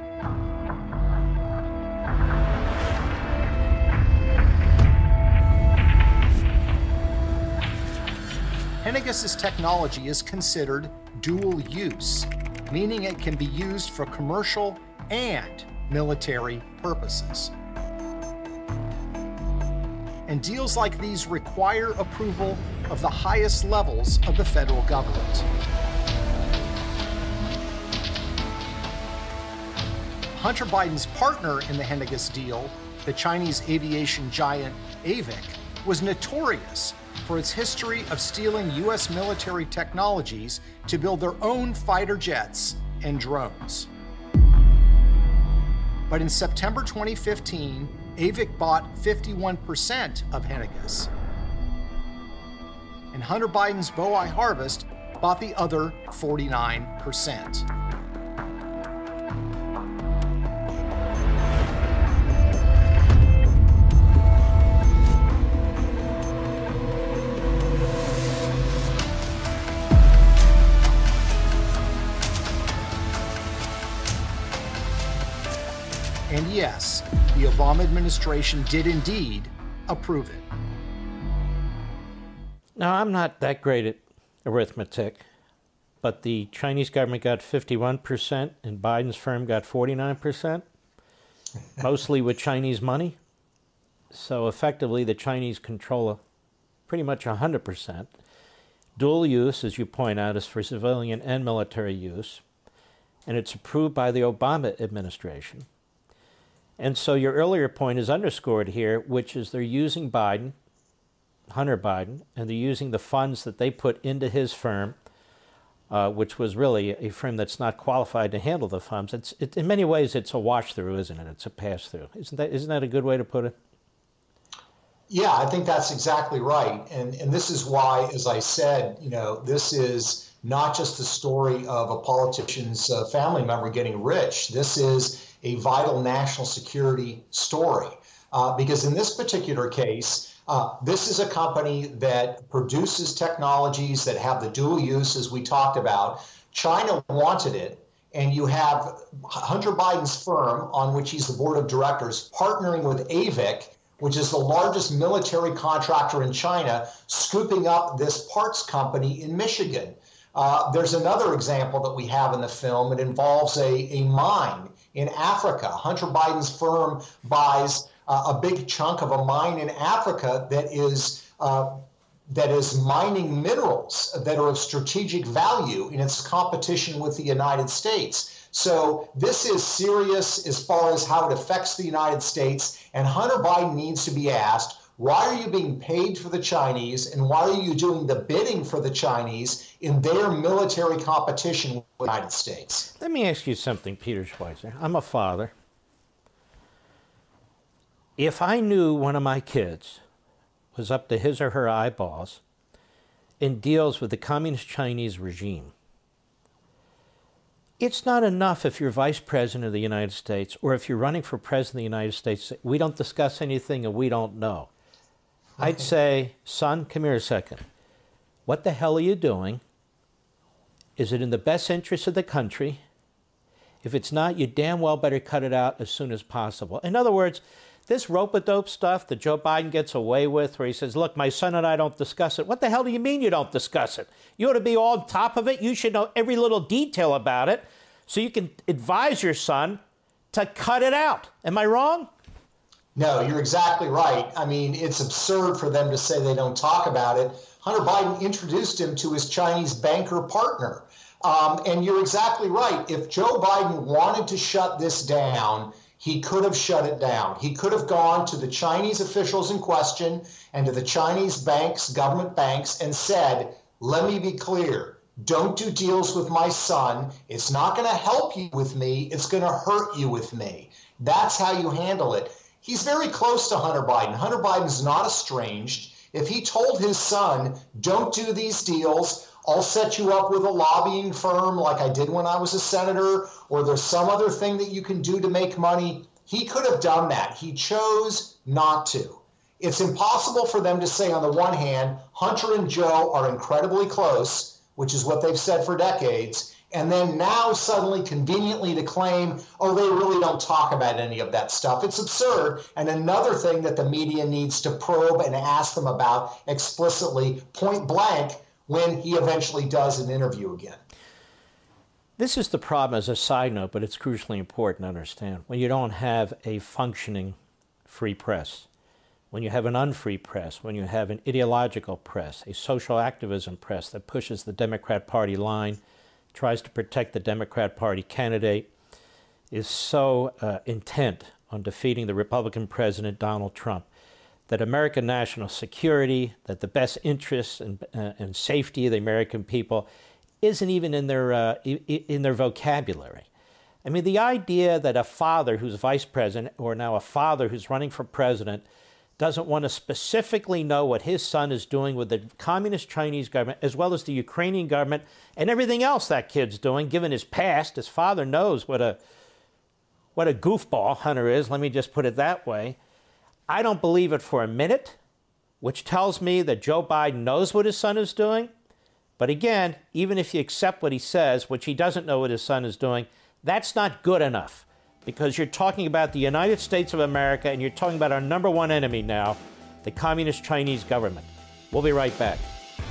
Henniges' technology is considered dual use, meaning it can be used for commercial and military purposes. And deals like these require approval of the highest levels of the federal government. Hunter Biden's partner in the Henniges deal, the Chinese aviation giant AVIC, was notorious for its history of stealing U.S. military technologies to build their own fighter jets and drones. But in September 2015, AVIC bought 51% of Henniges. And Hunter Biden's Bohai Harvest bought the other 49%. And yes, the Obama administration did indeed approve it. Now, I'm not that great at arithmetic, but the Chinese government got 51% and Biden's firm got 49%, mostly with Chinese money. So effectively, the Chinese control pretty much 100%. Dual use, as you point out, is for civilian and military use, and it's approved by the Obama administration. And so your earlier point is underscored here, which is they're using Biden, Hunter Biden, and they're using the funds that they put into his firm, which was really a firm that's not qualified to handle the funds. In many ways, it's a wash-through, isn't it? It's a pass-through. Isn't that a good way to put it? Yeah, I think that's exactly right. And this is why, as I said, this is not just the story of a politician's family member getting rich. This is a vital national security story. Because in this particular case, this is a company that produces technologies that have the dual use, as we talked about. China wanted it, and you have Hunter Biden's firm, on which he's the board of directors, partnering with AVIC, which is the largest military contractor in China, scooping up this parts company in Michigan. There's another example that we have in the film. It involves a mine in Africa. Hunter Biden's firm buys a big chunk of a mine in Africa that is mining minerals that are of strategic value in its competition with the United States. So this is serious as far as how it affects the United States, and Hunter Biden needs to be asked, why are you being paid for the Chinese, and why are you doing the bidding for the Chinese in their military competition with the United States? Let me ask you something, Peter Schweizer. I'm a father. If I knew one of my kids was up to his or her eyeballs in deals with the communist Chinese regime, It's not enough if you're vice president of the United States or if you're running for president of the United States, we don't discuss anything and we don't know. Okay. I'd say, son, come here a second. What the hell are you doing? Is it in the best interest of the country? If it's not, you damn well better cut it out as soon as possible. In other words, this rope-a-dope stuff that Joe Biden gets away with, where he says, look, my son and I don't discuss it. What the hell do you mean you don't discuss it? You ought to be all on top of it. You should know every little detail about it so you can advise your son to cut it out. Am I wrong? No, you're exactly right. I mean, it's absurd for them to say they don't talk about it. Hunter Biden introduced him to his Chinese banker partner. And you're exactly right. If Joe Biden wanted to shut this down, he could have shut it down. He could have gone to the Chinese officials in question and to the Chinese banks, government banks, and said, let me be clear, don't do deals with my son. It's not going to help you with me. It's going to hurt you with me. That's how you handle it. He's very close to Hunter Biden. Hunter Biden's not estranged. If he told his son, don't do these deals, I'll set you up with a lobbying firm like I did when I was a senator, or there's some other thing that you can do to make money, he could have done that. He chose not to. It's impossible for them to say, on the one hand, Hunter and Joe are incredibly close, which is what they've said for decades, and then now suddenly conveniently to claim, oh, they really don't talk about any of that stuff. It's absurd. And another thing that the media needs to probe and ask them about explicitly, point blank, when he eventually does an interview again. This is the problem as a side note, but it's crucially important to understand. When you don't have a functioning free press, when you have an unfree press, when you have an ideological press, a social activism press that pushes the Democrat Party line, tries to protect the Democrat Party candidate, is so intent on defeating the Republican President Donald Trump, that American national security, that the best interests and safety of the American people isn't even in their vocabulary. I mean, the idea that a father who's vice president or now a father who's running for president doesn't want to specifically know what his son is doing with the communist Chinese government as well as the Ukrainian government and everything else that kid's doing, given his past. His father knows what a goofball Hunter is, let me just put it that way. I don't believe it for a minute, which tells me that Joe Biden knows what his son is doing. But again, even if you accept what he says, which he doesn't know what his son is doing, that's not good enough, because you're talking about the United States of America and you're talking about our number one enemy now, the communist Chinese government. We'll be right back.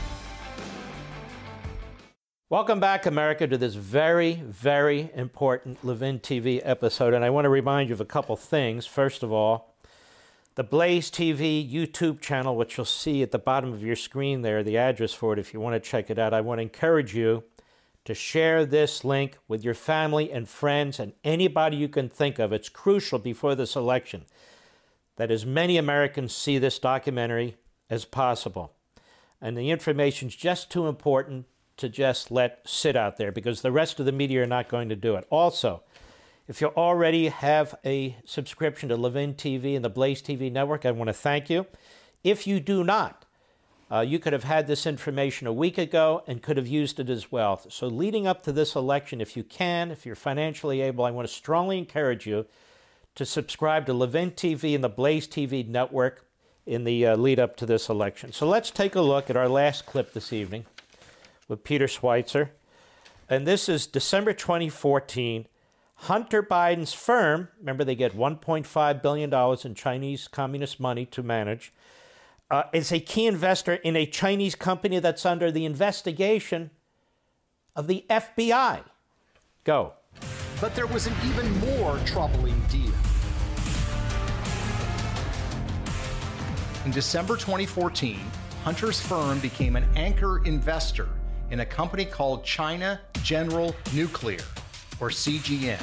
Welcome back, America, to this very, very important Levin TV episode. And I want to remind you of a couple things. First of all, the Blaze TV YouTube channel, which you'll see at the bottom of your screen there, the address for it if you want to check it out. I want to encourage you to share this link with your family and friends and anybody you can think of. It's crucial before this election that as many Americans see this documentary as possible. And the information's just too important to just let sit out there, because the rest of the media are not going to do it. Also, if you already have a subscription to Levin TV and the Blaze TV network, I want to thank you. If you do not, you could have had this information a week ago and could have used it as well. So leading up to this election, if you can, if you're financially able, I want to strongly encourage you to subscribe to Levin TV and the Blaze TV network in the lead up to this election. So let's take a look at our last clip this evening with Peter Schweizer. And this is December 2014. Hunter Biden's firm, remember they get $1.5 billion in Chinese communist money to manage, is a key investor in a Chinese company that's under the investigation of the FBI. Go. But there was an even more troubling deal. In December 2014, Hunter's firm became an anchor investor in a company called China General Nuclear, or CGN.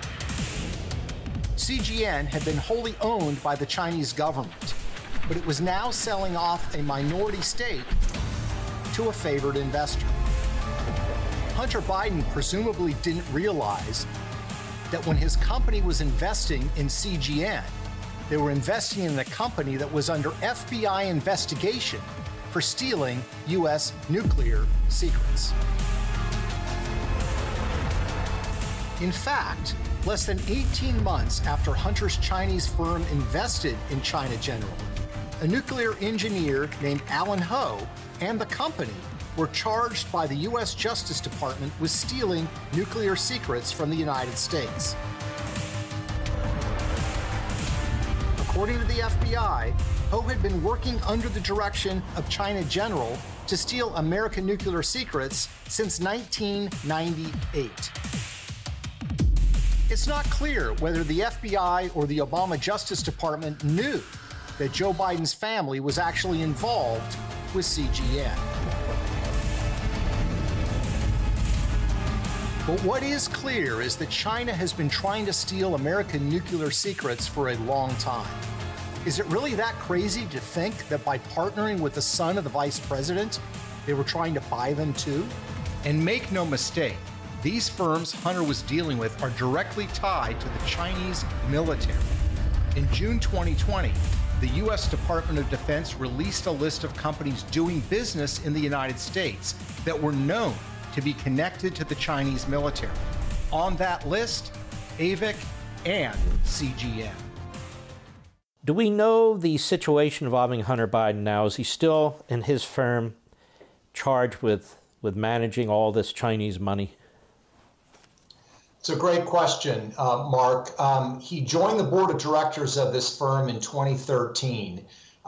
CGN had been wholly owned by the Chinese government, but it was now selling off a minority stake to a favored investor. Hunter Biden presumably didn't realize that when his company was investing in CGN, they were investing in a company that was under FBI investigation for stealing U.S. nuclear secrets. In fact, less than 18 months after Hunter's Chinese firm invested in China General, a nuclear engineer named Alan Ho and the company were charged by the U.S. Justice Department with stealing nuclear secrets from the United States. According to the FBI, Ho had been working under the direction of China General to steal American nuclear secrets since 1998. It's not clear whether the FBI or the Obama Justice Department knew that Joe Biden's family was actually involved with CGN. But what is clear is that China has been trying to steal American nuclear secrets for a long time. Is it really that crazy to think that by partnering with the son of the vice president, they were trying to buy them too? And make no mistake, these firms Hunter was dealing with are directly tied to the Chinese military. In June 2020, the U.S. Department of Defense released a list of companies doing business in the United States that were known to be connected to the Chinese military. On that list, AVIC and CGN. Do we know the situation involving Hunter Biden now? Is he still and his firm charged with managing all this Chinese money? It's a great question, Mark. He joined the board of directors of this firm in 2013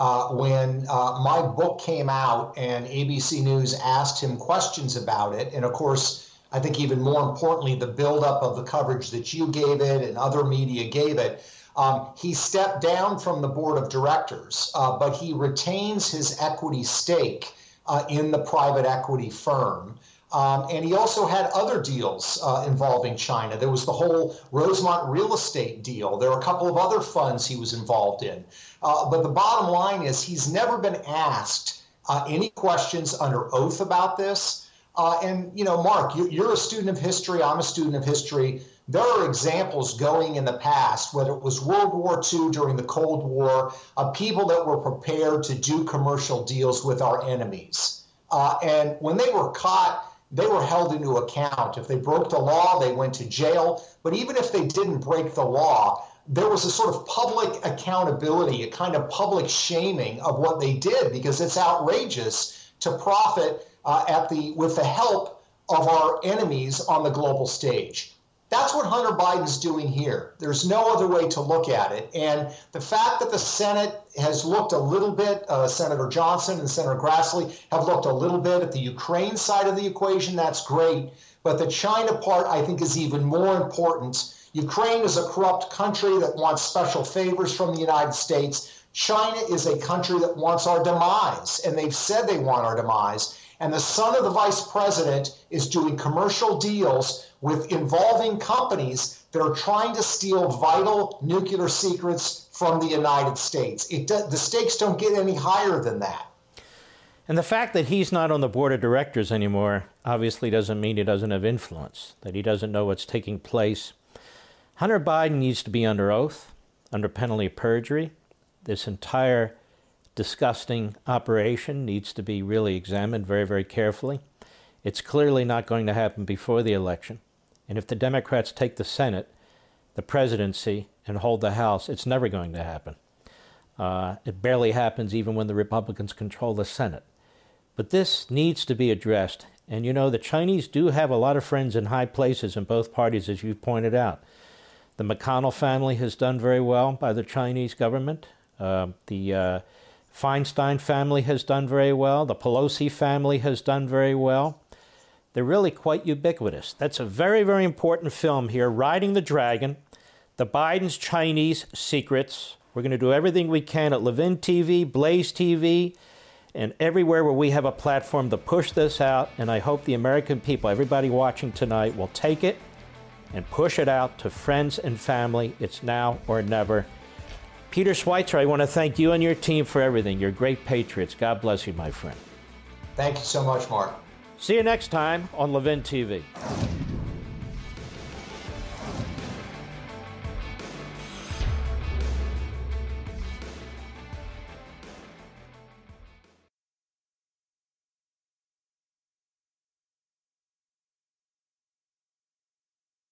when my book came out and ABC News asked him questions about it. And of course, I think even more importantly, the buildup of the coverage that you gave it and other media gave it. He stepped down from the board of directors, but he retains his equity stake in the private equity firm. And he also had other deals involving China. There was the whole Rosemont real estate deal. There were a couple of other funds he was involved in. But the bottom line is he's never been asked any questions under oath about this. And, you know, Mark, you're a student of history. I'm a student of history. There are examples going in the past, whether it was World War II during the Cold War, of people that were prepared to do commercial deals with our enemies. And when they were caught, they were held into account. If they broke the law, they went to jail. But even if they didn't break the law, there was a sort of public accountability, a kind of public shaming of what they did, because it's outrageous to profit with the help of our enemies on the global stage. That's what Hunter Biden's doing here. There's no other way to look at it. And the fact that the Senate has looked a little bit, Senator Johnson and Senator Grassley have looked a little bit at the Ukraine side of the equation, that's great. But the China part, I think, is even more important. Ukraine is a corrupt country that wants special favors from the United States. China is a country that wants our demise, and they've said they want our demise. And the son of the vice president is doing commercial deals involving companies that are trying to steal vital nuclear secrets from the United States. The stakes don't get any higher than that. And the fact that he's not on the board of directors anymore obviously doesn't mean he doesn't have influence, that he doesn't know what's taking place. Hunter Biden needs to be under oath, under penalty of perjury. This entire disgusting operation needs to be really examined very, very carefully. It's clearly not going to happen before the election. And if the Democrats take the Senate, the presidency, and hold the House, it's never going to happen. It barely happens even when the Republicans control the Senate. But this needs to be addressed. And you know, the Chinese do have a lot of friends in high places in both parties, as you pointed out. The McConnell family has done very well by the Chinese government. The Feinstein family has done very well. The Pelosi family has done very well. They're really quite ubiquitous. That's a very, very important film here, Riding the Dragon, The Biden's Chinese Secrets. We're going to do everything we can at Levin TV, Blaze TV, and everywhere where we have a platform to push this out. And I hope the American people, everybody watching tonight, will take it and push it out to friends and family. It's now or never. Peter Schweizer, I want to thank you and your team for everything. You're great patriots. God bless you, my friend. Thank you so much, Mark. See you next time on Levin TV.